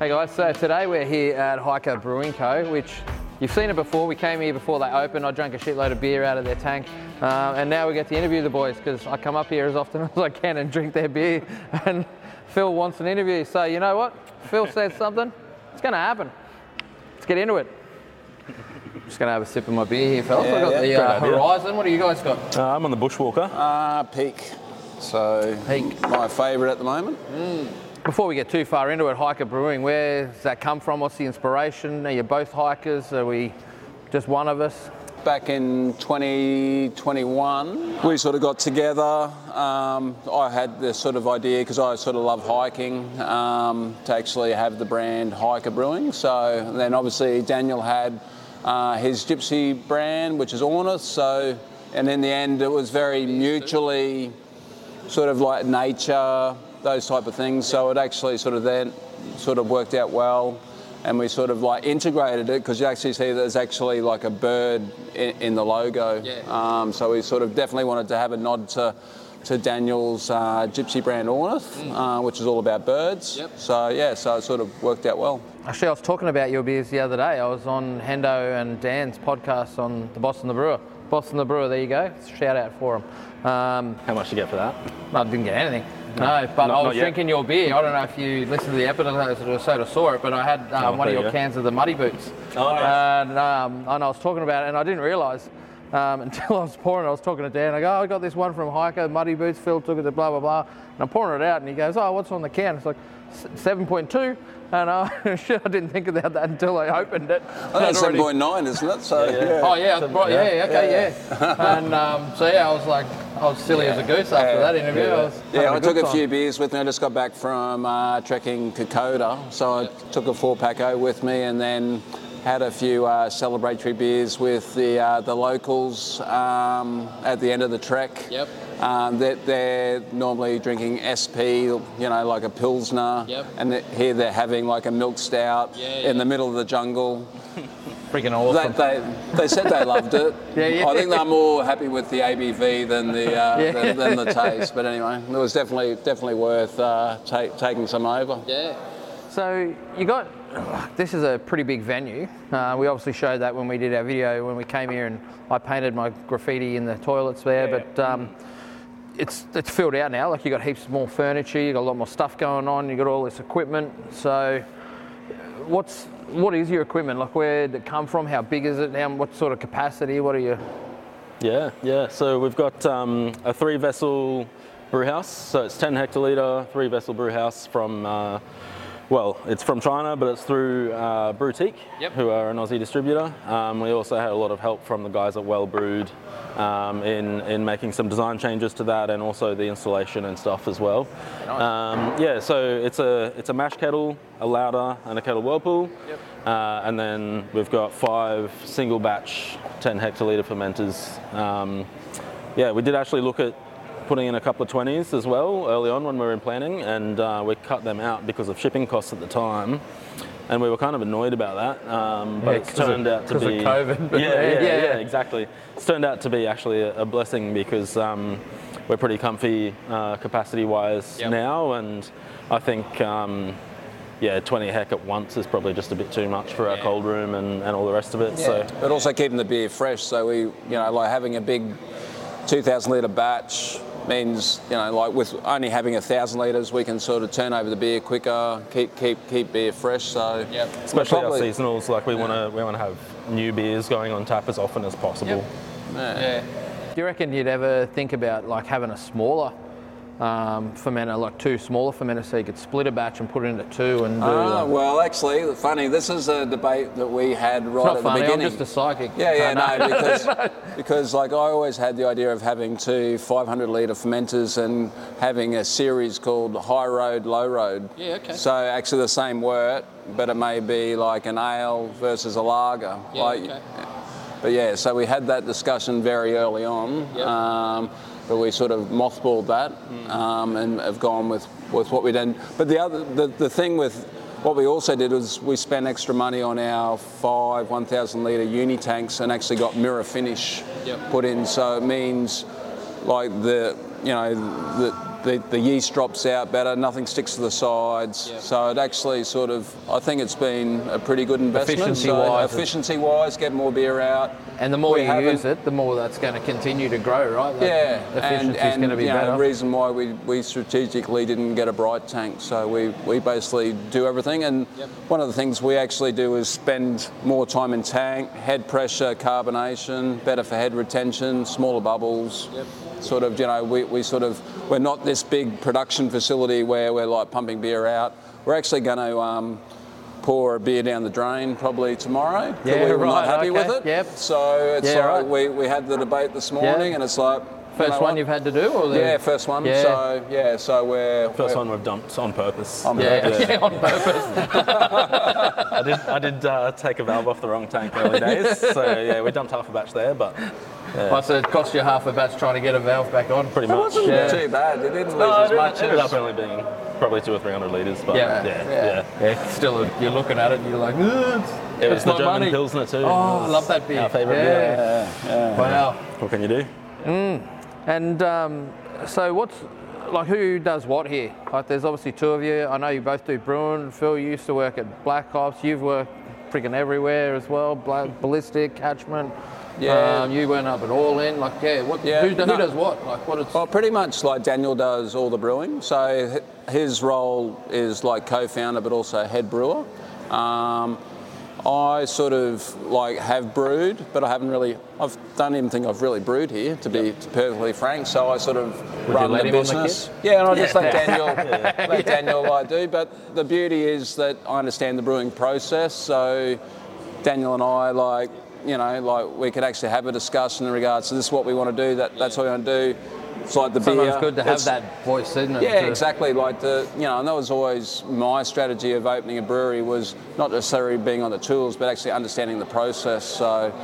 Hey guys, so today we're here at Hiker Brewing Co, which you've seen it before. We came here before they opened. I drank a shitload of beer out of their tank, and now we get to interview the boys because I come up here as often as I can and drink their beer, and Phil wants an interview. So you know what? Phil said something. It's going to happen. Let's get into it. I'm just going to have a sip of my beer here, fellas. I've got the Horizon. What do you guys got? I'm on the Bushwalker. Peak. So Peak. My favourite at the moment. Before we get too far into it, Hiker Brewing, where does that come from? What's the inspiration? Are you both hikers? Are we just one of us? Back in 2021, we sort of got together. I had this sort of idea, because I sort of love hiking, to actually have the brand Hiker Brewing. So then obviously Daniel had his Gypsy brand, which is Ornith. So, and in the end, it was very mutually sort of like nature, those type of things. So it actually sort of then sort of worked out well, and we sort of like integrated it, because you actually see there's actually like a bird in the logo. Yeah. So we sort of definitely wanted to have a nod to Daniel's Gypsy brand Ornith, which is all about birds. Yep. So yeah, so it sort of worked out well. Actually, I was talking about your beers the other day. I was on Hendo and Dan's podcast on the Boston the Brewer. Boston the Brewer, there you go. Shout out for them. How much did you get for that? I didn't get anything. No, but I was drinking your beer. I don't know if you listened to the episode or so to saw it, but I had one of your cans of the Muddy Boots. Oh, nice. And I was talking about it, and I didn't realise until I was pouring it. I was talking to Dan. I go, I got this one from Hiker, Muddy Boots. Phil took it to blah, blah, blah. And I'm pouring it out, and he goes, oh, what's on the can? It's like 7.2. And shit, I didn't think about that until I opened it. I think it's 7.9, isn't it? So, yeah. Oh, yeah. And I was silly as a goose after that interview. I took a few beers with me. I just got back from trekking Kokoda, so I took a 4-pack with me, and then had a few celebratory beers with the locals at the end of the trek. Yep. They're normally drinking SP, like a Pilsner, and here they're having like a milk stout in the middle of the jungle. Freaking awesome. They said they loved it. I think they're more happy with the ABV than the taste. But anyway, it was definitely worth taking some over. Yeah. So you got, this is a pretty big venue. We obviously showed that when we did our video when we came here, and I painted my graffiti in the toilets there. But it's filled out now. Like, you got heaps more furniture, you got a lot more stuff going on, you got all this equipment. So what is your equipment? Like, where did it come from? How big is it? What sort of capacity? What are you? Yeah. So we've got a 3-vessel brew house. So it's 10 hectolitre, 3-vessel brew house from, it's from China, but it's through Brewtique, who are an Aussie distributor. We also had a lot of help from the guys at Well Brewed in making some design changes to that, and also the installation and stuff as well. Nice. So it's a mash kettle, a lauter, and a kettle whirlpool. Yep. And then we've got 5 single batch 10 hectolitre fermenters. We did actually look at putting in a couple of 20s as well early on when we were in planning, and we cut them out because of shipping costs at the time, and we were kind of annoyed about that. But it's turned out to be COVID. Yeah, exactly. It's turned out to be actually a blessing, because we're pretty comfy capacity-wise now, and I think 20 hec at once is probably just a bit too much for our cold room and all the rest of it. So, but also keeping the beer fresh. So we, like having a big 2,000 litre batch means, like with only having 1,000 litres, we can sort of turn over the beer quicker, keep beer fresh. So especially our seasonals, like we want to have new beers going on tap as often as possible. Yeah. Do you reckon you'd ever think about like having a smaller fermenter, like 2 smaller fermenters, so you could split a batch and put it into 2 and do well, actually, funny, this is a debate that we had right at the beginning. I'm just a psychic. Because like I always had the idea of having 2 500 litre fermenters and having a series called High Road, Low Road. Yeah, okay. So actually the same wort, but it may be like an ale versus a lager. But so we had that discussion very early on. But we sort of mothballed that and have gone with what we did. But the thing with what we also did was we spent extra money on our 5 1,000 litre uni tanks and actually got mirror finish put in. So it means like the the yeast drops out better, nothing sticks to the sides. So it actually sort of, I think it's been a pretty good investment. Efficiency-wise, get more beer out. And the more you use it, the more that's going to continue to grow, right? Efficiency is going to be better. The reason why we strategically didn't get a bright tank, so we basically do everything. And one of the things we actually do is spend more time in tank, head pressure, carbonation, better for head retention, smaller bubbles. Sort of, we're not this big production facility where we're like pumping beer out. We're actually going to pour a beer down the drain probably tomorrow. Yeah, we were not happy with it. Yep. So it's we had the debate this morning, and it's like first one you've had to do, or first one. Yeah. So we're first one we've dumped on purpose. On purpose. I did take a valve off the wrong tank early days, so we dumped half a batch there, but. So it cost you half a batch trying to get a valve back on? Pretty much. It wasn't too bad. It didn't lose as much. It ended up only being probably 200 or 300 litres, but Still, you're looking at it and you're like, it's the German Pilsner too. Oh, I love that beer. Our favourite beer. Wow. What can you do? And so who does what here? Like, there's obviously two of you. I know you both do brewing. Phil, you used to work at Black Ops. You've worked freaking everywhere as well. Ballistic, Catchment. You went up at All In. Who does what? Well, pretty much like Daniel does all the brewing. So his role is like co-founder, but also head brewer. I sort of have brewed, but I don't even think I've really brewed here, to be perfectly frank. So I sort of run the business. And I just let Daniel do. But the beauty is that I understand the brewing process. So Daniel and I we could actually have a discussion in regards to this is what we want to do, that's what we want to do. It's like the beer. Sometimes it's good to have that voice, isn't it? Yeah, exactly. And that was always my strategy of opening a brewery, was not necessarily being on the tools, but actually understanding the process. So,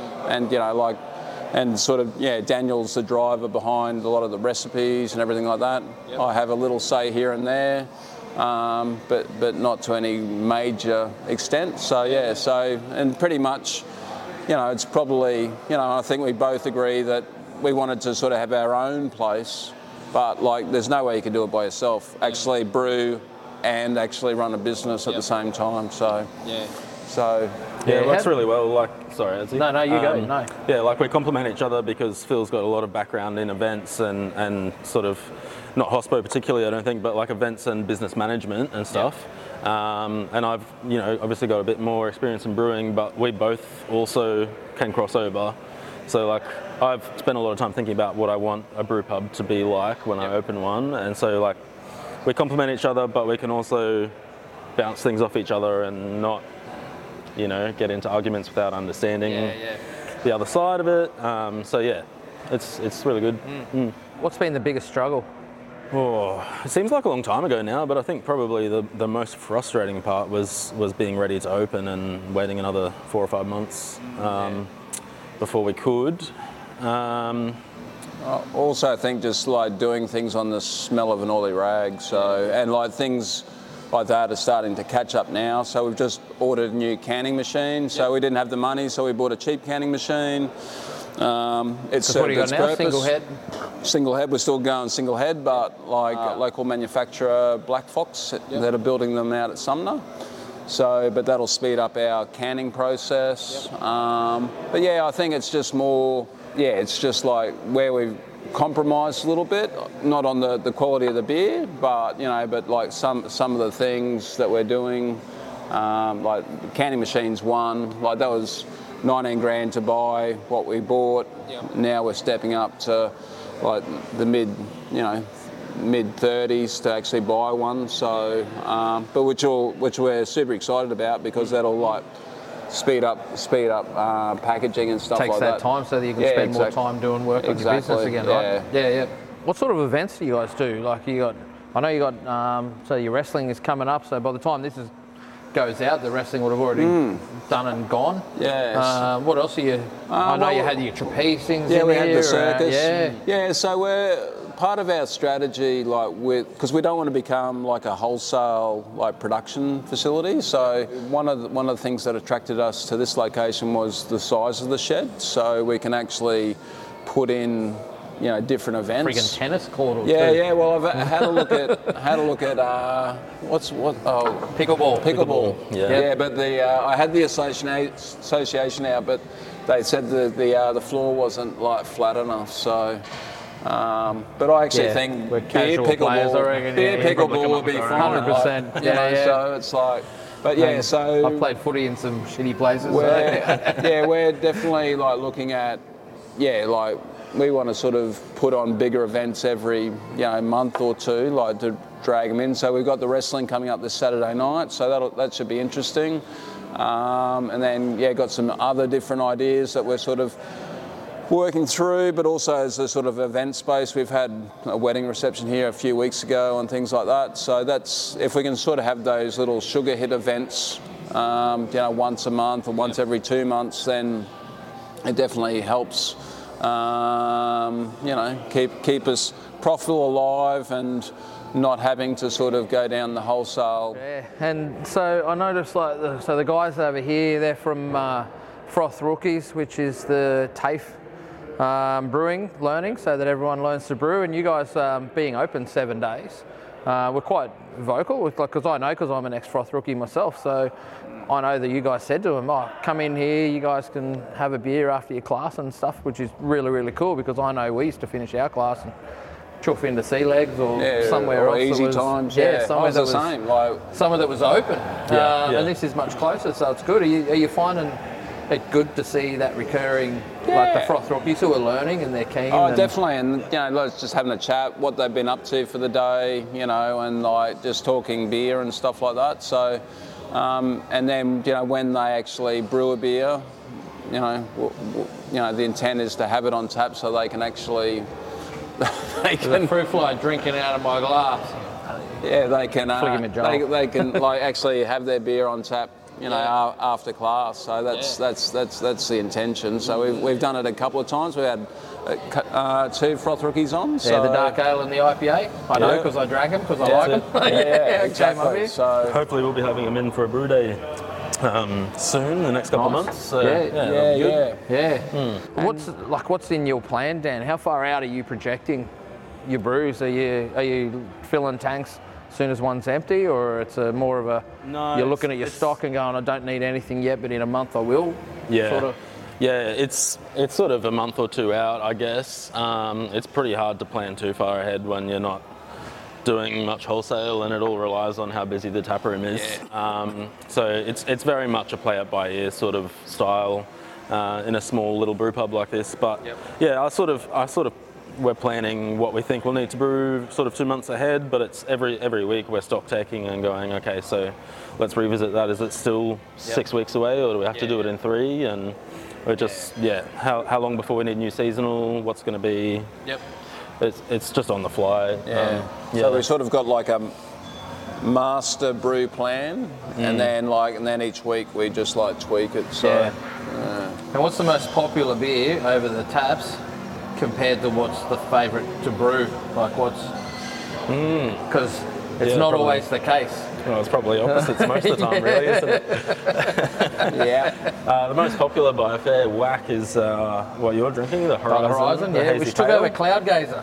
Daniel's the driver behind a lot of the recipes and everything like that. Yep. I have a little say here and there, but not to any major extent. So and pretty much, it's probably, I think we both agree that we wanted to sort of have our own place, but there's no way you can do it by yourself. Actually brew and actually run a business at the same time. It works really well. Sorry, Azzy. No, you go. No. Yeah, we complement each other because Phil's got a lot of background in events and sort of, not hospo particularly, I don't think, but events and business management and stuff. And I've, obviously got a bit more experience in brewing, but we both also can cross over. So I've spent a lot of time thinking about what I want a brew pub to be like when I open one, and so we complement each other, but we can also bounce things off each other and not, get into arguments without understanding the other side of it. It's really good. What's been the biggest struggle? Oh, it seems like a long time ago now, but I think probably the most frustrating part was being ready to open and waiting another 4 or 5 months before we could. I also think just doing things on the smell of an oily rag. So and things like that are starting to catch up now. So we've just ordered a new canning machine. So we didn't have the money, so we bought a cheap canning machine. It's so what do you got now? Purpose. Single head? Single head. We're still going single head, but local manufacturer Black Fox that are building them out at Sumner. So, but that'll speed up our canning process. I think it's just more. It's just where we've compromised a little bit, not on the quality of the beer, but some of the things that we're doing, canning machines one, that was 19 grand to buy what we bought. Now we're stepping up to the mid 30s to actually buy one. So, but which we're super excited about because that'll speed up packaging and stuff like that. Takes that time so that you can spend more time doing work on your business again, right? Yeah. What sort of events do you guys do? I know you got, so your wrestling is coming up, so by the time this goes out, the wrestling would have already done and gone. Yes. What else are you, I know you had your trapeze things in we had the circus. So we're, part of our strategy, because we don't want to become a wholesale production facility. So one of the things that attracted us to this location was the size of the shed. So we can actually put in different events. Friggin' tennis court or Yeah, two. yeah. Well, I've had a look at Pickleball. pickleball. Yeah. But I had the association out, but they said the floor wasn't like flat enough. So, but I actually think we're beer casual players, I reckon, pickleball will be fine. 100%. Like, Yeah. So it's like, but yeah. So I've played footy in some shitty places. we're definitely like looking at, like we want to sort of put on bigger events every month or two, like to drag them in. So we've got the wrestling coming up this Saturday night, so that should be interesting. And then got some other different ideas that we're sort of working through, but also as a sort of event space. We've had a wedding reception here a few weeks ago and things like that. So that's, if we can sort of have those little sugar hit events, once a month or once every 2 months, then it definitely helps, keep us profitable, alive, and not having to sort of go down the wholesale. Yeah, and so I noticed the guys over here, they're from Froth Rookies, which is the TAFE brewing learning, so that everyone learns to brew. And you guys being open 7 days, we're quite vocal, because I'm an ex-Froth rookie myself, so I know that you guys said to them, come in here, you guys can have a beer after your class and stuff, which is really, really cool, because I know we used to finish our class and chuff into Sea Legs or somewhere or else. Easy Times. Somewhere that was the same. somewhere that was open. And this is much closer, so it's good. Are you finding it good to see that recurring, like the Froth Rookies who are learning and they're keen? Oh, definitely. And let's just having a chat, what they've been up to for the day, and like just talking beer and stuff like that. So, and then when they actually brew a beer, the intent is to have it on tap so they can actually. The fruit fly drinking out of my glass. Yeah, they can. They can like actually have their beer on tap, after class. So that's the intention. So we've done it a couple of times. We had 2 Froth Rookies on. So the dark ale and the IPA. I know because I drank them because I like them. Exactly. So hopefully we'll be having them in for a brew day soon, the next couple of months. What's in your plan, Dan? How far out are you projecting your brews? Are you filling tanks as soon as one's empty, or it's more of a you're looking at your stock and going, I don't need anything yet, but in a month I will? Sort of. Yeah, it's sort of a month or two out, I guess. It's pretty hard to plan too far ahead when you're not doing much wholesale, and it all relies on how busy the tap room is. So it's very much a play it by ear sort of style in a small little brew pub like this. But I sort of we're planning what we think we'll need to brew sort of 2 months ahead, but it's every week we're stock taking and going, okay, so let's revisit that. Is it still 6 weeks away, or do we have to do it in 3? And we're just how long before we need new seasonal? What's going to be? It's just on the fly. So we sort of got like a master brew plan, and then each week we just like tweak it. So. And what's the most popular beer over the taps compared to what's the favourite to brew? Like what's? Because it's not probably. always the case. Well, it's probably opposites most of the time, really, isn't it? The most popular by a fair whack is what you're drinking, the Horizon. The which took over Cloud Gazer.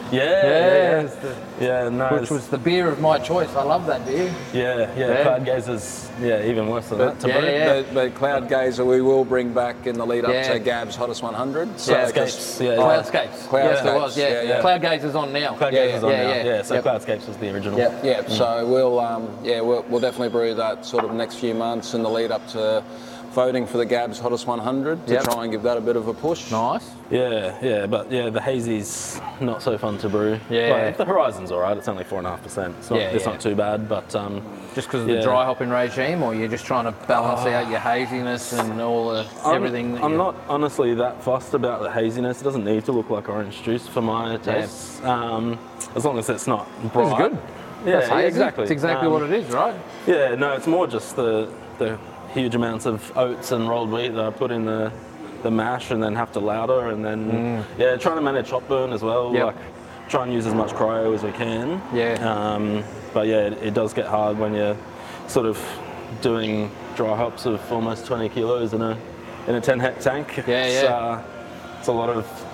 Which was the beer of my choice. I love that beer. Cloud Gazer's even worse than that. But Cloud Gazer we will bring back in the lead up to Gab's Hottest 100. So Cloudscapes. Cloud Gazer's on now. Cloud Gazer's on now. So Cloudscapes was the original. So we'll definitely brew that sort of next few months in the lead up to voting for the Gab's Hottest 100 to try and give that a bit of a push. Nice. But the hazy's not so fun to brew. Like, the Horizon's all right. It's only 4.5%. It's not too bad, but just because of the dry hopping regime, or you're just trying to balance out your haziness and all the everything. I'm not honestly that fussed about the haziness. It doesn't need to look like orange juice for my tastes, as long as it's not bright. It's good. Exactly. It's exactly what it is, right? It's more just the huge amounts of oats and rolled wheat that I put in the mash and then have to lauter, and then trying to manage hop burn as well. Like try and use as much cryo as we can. But it does get hard when you're sort of doing dry hops of almost 20 kilos in a 10 hect tank. It's a lot of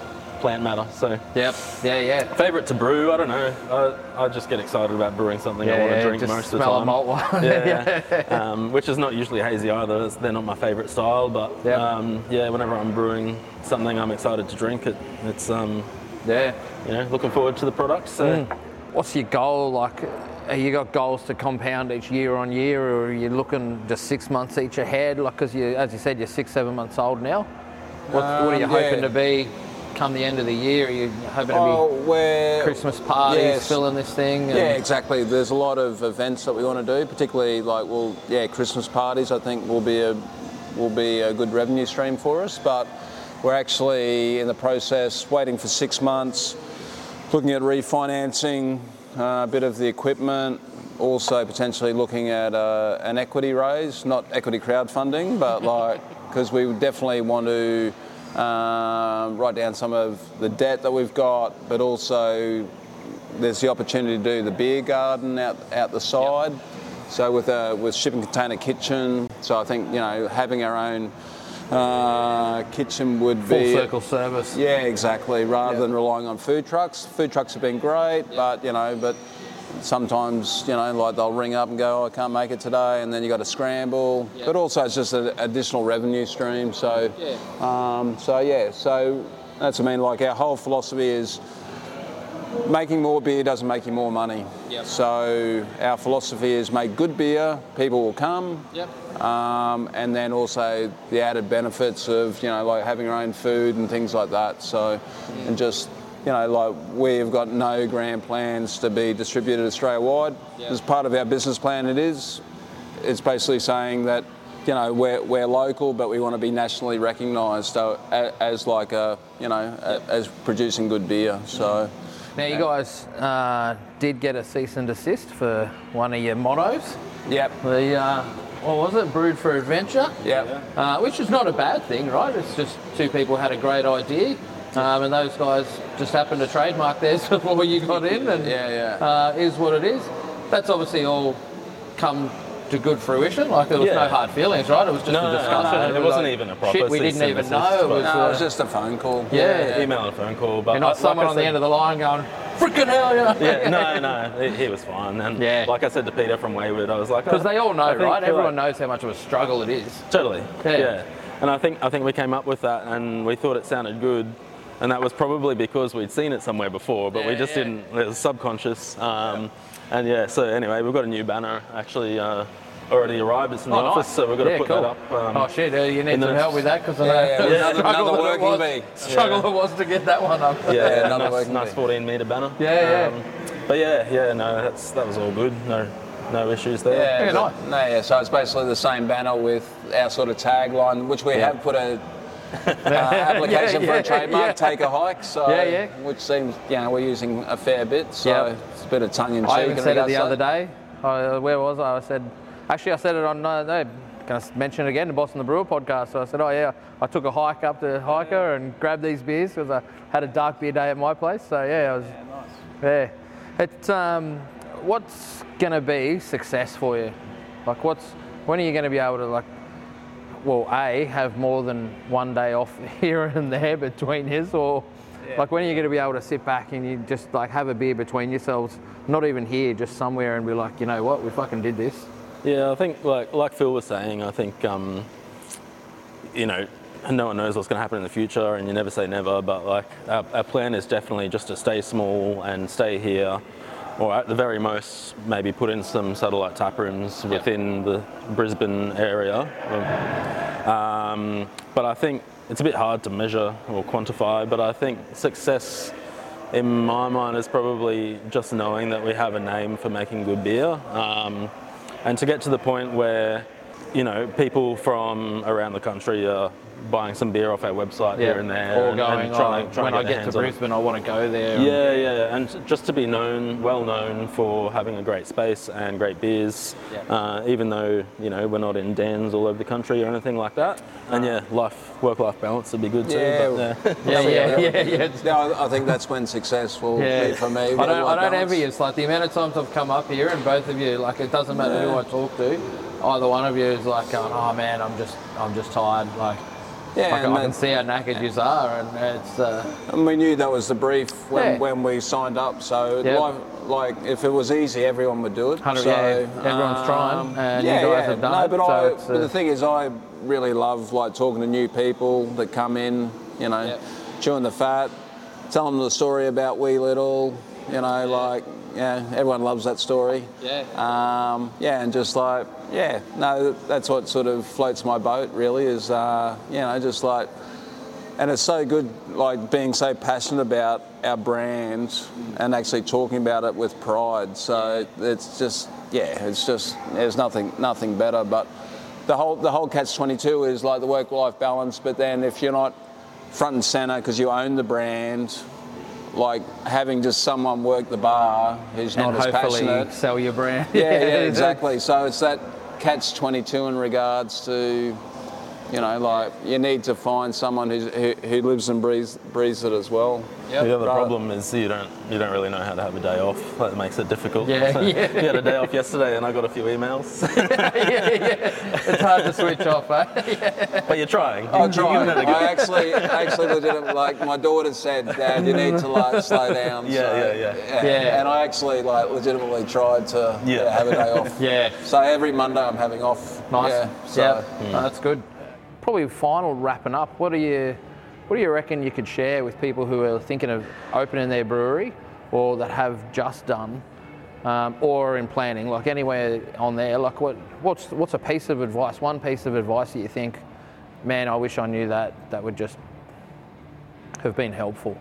plant matter. So Yep. Yeah. favourite to brew, I don't know. I just get excited about brewing something I want to drink just most of the smell time. a malt wine. Yeah, which is not usually hazy either. They're not my favourite style, but Yep. yeah, whenever I'm brewing something I'm excited to drink it, it's Yeah. looking forward to the product. So What's your goal? Like, have you got goals to compound each year on year, or are you looking just 6 months each ahead? Like, because as you said, you're 7 months old now. What are you hoping to be come the end of the year? Are you hoping to be Christmas parties, filling this thing? Yeah, exactly. There's a lot of events that we want to do, particularly like, Christmas parties. I think will be a good revenue stream for us. But we're actually in the process, waiting for 6 months, looking at refinancing a bit of the equipment. Also potentially looking at an equity raise, not equity crowdfunding, but because we definitely want to write down some of the debt that we've got, but also there's the opportunity to do the beer garden out the side. Yep. So with shipping container kitchen, so I think having our own kitchen would be full circle service. Yeah, exactly. Rather than relying on food trucks. Food trucks have been great, but sometimes, they'll ring up and go, oh, I can't make it today, and then you got to scramble. Yeah. But also it's just an additional revenue stream. So, so that's our whole philosophy is making more beer doesn't make you more money. Yep. So our philosophy is make good beer, people will come. Yep. And then also the added benefits of, having our own food and things like that. So, and just, we've got no grand plans to be distributed Australia-wide. Yep. As part of our business plan, it's basically saying that, we're local, but we want to be nationally recognised as as producing good beer. So. Now, you guys did get a cease and desist for one of your mottos. Yep. What was it? Brewed for Adventure. Yep. Which is not a bad thing, right? It's just two people had a great idea. And those guys just happened to trademark theirs before you got in, and is what it is. That's obviously all come to good fruition. Like, there was no hard feelings, right? It was just a discussion. No, it wasn't even a proper. Shit, we didn't even know. It was just a phone call. Email and a phone call. But you're not someone on the end of the line going, freaking hell, no, he was fine. And like I said to Peter from Wayward, I was like, because they all know, right? Everyone knows how much of a struggle it is. Totally. Yeah. And I think we came up with that, and we thought it sounded good. And that was probably because we'd seen it somewhere before, but we just didn't. It was subconscious. So anyway, we've got a new banner actually already arrived. It's in the office, so we've got to put that up. You need some help with that, because another working bee. Struggle it was to get that one up. Nice 14-metre banner. But that was all good. No issues there. Nice. So it's basically the same banner with our sort of tagline, which we have put a application for a trademark, take a hike, which seems, we're using a fair bit, so it's a bit of tongue in cheek. I even said it the other day. Where was I? I said it on, can I mention it again, the Boss and the Brewer podcast. So I said, I took a hike up to Hiker and grabbed these beers because I had a dark beer day at my place. So nice. It's, what's going to be success for you? Like, when are you going to be able to, have more than one day off here and there between his, or when are you going to be able to sit back and you just have a beer between yourselves, not even here, just somewhere, and be like, you know what, we fucking did this? Yeah, I think like Phil was saying, I think no one knows what's going to happen in the future, and you never say never, but our plan is definitely just to stay small and stay here, or at the very most maybe put in some satellite tap rooms within the Brisbane area. But I think it's a bit hard to measure or quantify, but I think success in my mind is probably just knowing that we have a name for making good beer, and to get to the point where people from around the country are buying some beer off our website here and there, or going, when I get to Brisbane, I want to go there. And just to be well known for having a great space and great beers, even though we're not in dens all over the country or anything like that. And work-life balance would be good too. I think that's when success will be for me. I don't envy you. It's like the amount of times I've come up here and both of you, it doesn't matter who I talk to, either one of you is going, oh man, I'm just tired. Yeah, I can see how knackered you are, and it's. And we knew that was the brief Yeah. when we signed up. So Yep. like if it was easy, everyone would do it. 100, So everyone's trying, and you guys have done no, it. But, So but the thing is, I really love like talking to new people that come in. You know, Yep. chewing the fat, telling them the story about Wee Little. You know, like everyone loves that story. Yeah. And just like that's what sort of floats my boat. Really is just like. And it's so good, like being so passionate about our brand and actually talking about it with pride. So it's just there's nothing better. But the whole catch-22 is like the work-life balance. But then if you're not front and centre because you own the brand, like having just someone work the bar who's not as hopefully passionate. sell your brand. Yeah, exactly. So it's that catch-22 in regards to. You know, like you need to find someone who lives and breathes it as well. Yep. The other problem is you don't really know how to have a day off. That makes it difficult. Yeah, So yeah. You had a day off yesterday, and I got a few emails. yeah. It's hard to switch off, eh? But you're trying. I You're giving it a go. I actually legitimately, like my daughter said, Dad, you need to like slow down. Yeah. And I actually like legitimately tried to have a day off. Yeah. So every Monday I'm having off. Nice. Yeah. So No, that's good. Probably final wrapping up. What do you reckon you could share with people who are thinking of opening their brewery, or that have just done, or in planning, like anywhere on there? Like what's a piece of advice? One piece of advice that you think, man, I wish I knew that would just have been helpful.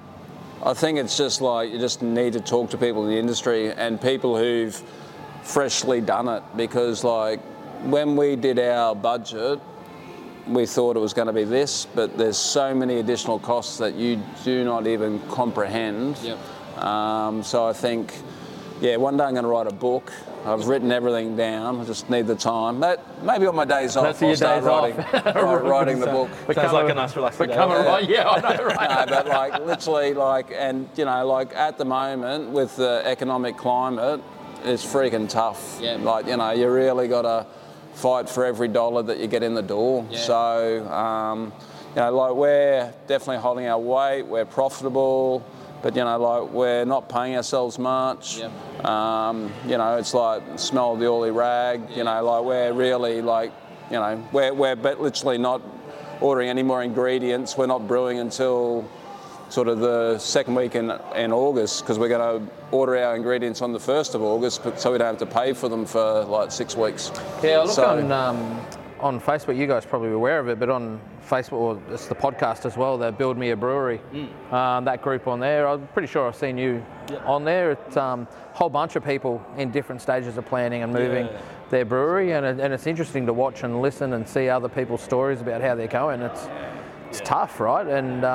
I think it's just like you just need to talk to people in the industry and people who've freshly done it, because like when we did our budget, we thought it was going to be this, but there's so many additional costs that you do not even comprehend. Yep. So I think, one day I'm going to write a book. I've written everything down. I just need the time. Maybe on my days off, That's I'll your start days writing, writing the book. Sounds like a nice relaxing day. Yeah, I know, right? No, but like literally, like, and you know, like at the moment with the economic climate, it's freaking tough. Yeah. Like, you know, you really got to fight for every dollar that you get in the door. Yeah. So, like we're definitely holding our weight. We're profitable, but like we're not paying ourselves much. Yep. It's like smell the oily rag. Yeah. Like we're really like, we're literally not ordering any more ingredients. We're not brewing until sort of the second week in August, because we're going to order our ingredients on the 1st of August, so we don't have to pay for them for like 6 weeks. Yeah, I look on Facebook, you guys are probably aware of it, but on Facebook, or it's the podcast as well, the Build Me a Brewery, that group on there, I'm pretty sure I've seen you on there. It's a whole bunch of people in different stages of planning and moving their brewery, and it's interesting to watch and listen and see other people's stories about how they're going. It's tough, right? And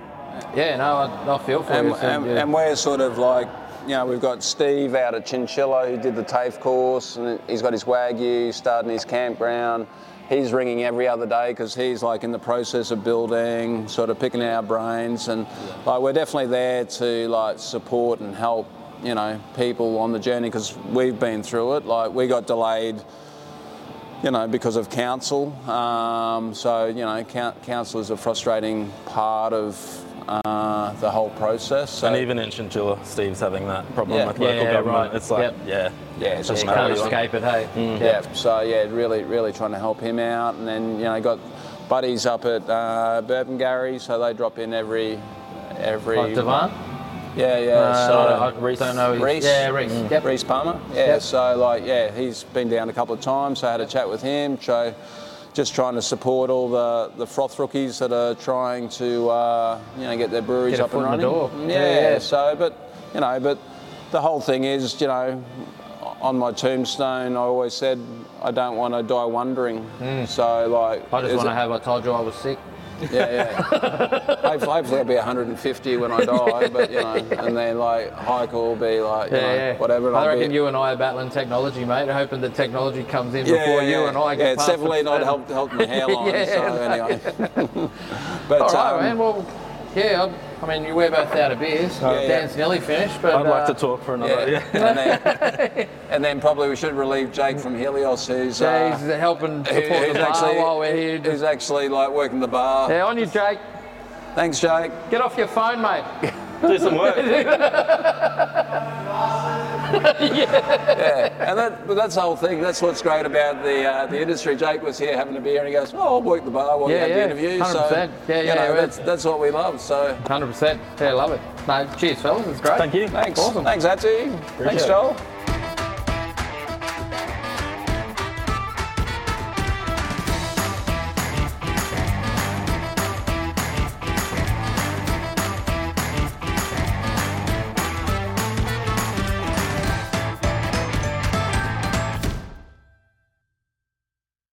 I feel for you. And we're sort of like, we've got Steve out at Chinchilla who did the TAFE course, and he's got his Wagyu starting his campground. He's ringing every other day because he's like in the process of building, sort of picking our brains, and like we're definitely there to like support and help, people on the journey, because we've been through it. Like we got delayed, because of council. Council is a frustrating part of the whole process. So, and even in Chinchilla, Steve's having that problem with local government. Right. It's like, it's just you can't escape it, hey? Really trying to help him out. And then, got buddies up at Bourbon Gary, so they drop in every. Like Devon? Reese. Don't know. Reese. Yeah, Reese. Yep. Reese Palmer. He's been down a couple of times, so I had a chat with him. So just trying to support all the froth rookies that are trying to get their breweries up and running. Get a foot in the door. So, but the whole thing is, on my tombstone, I always said I don't want to die wondering. So like, I just want to have. I told you I was sick. Hopefully I'll be 150 when I die, but and then like Heiko will be like, whatever. I reckon you and I are battling technology, mate. Hoping the technology comes in before you and I get past. It's definitely not helped my hairline. So anyway. But all right, man. Well, Yeah, I mean, we're both out of beers. Dan's nearly finished, but... I'd like to talk for another, And then probably we should relieve Jake from Helios, who's... he's helping support the bar while we're here. Who's actually like working the bar. Yeah, on you, Jake. Thanks, Jake. Get off your phone, mate. do some work. And that's the whole thing. That's what's great about the industry. Jake was here having a beer and he goes, "Oh, I'll work the bar while you have the interview." 100%. So that's what we love. So 100%. Yeah, love it. No, cheers, fellas. It's great. Thank you. thanks, Awesome. thanks, Atty. Thanks, Joel.